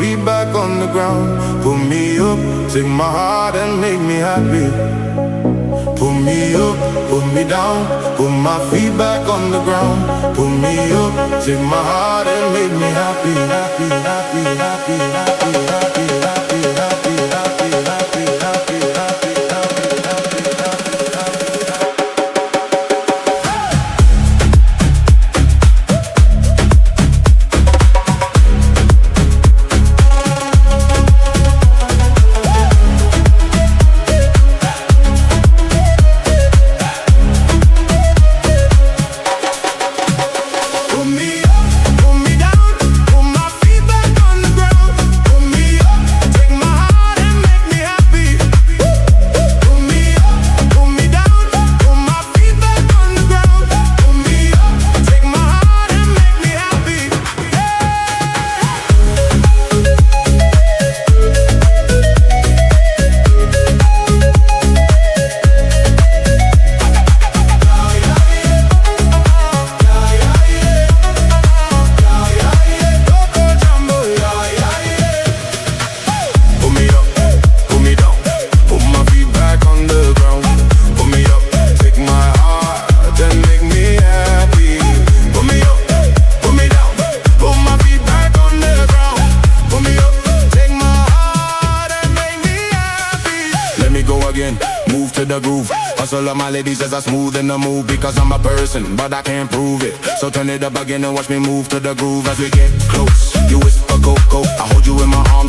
feet back on the ground. Pull me up, take my heart and make me happy. Pull me up, put me down, put my feet back on the ground. Pull me up, take my heart and make me happy, happy, happy, happy, happy, happy, happy, happy, happy, happy, happy, happy, happy, happy, happy, move to the groove. Hustle of my ladies as I smooth in the move. Because I'm a person, but I can't prove it. So turn it up again and watch me move to the groove. As we get close, you whisper go, go. I hold you in my arms.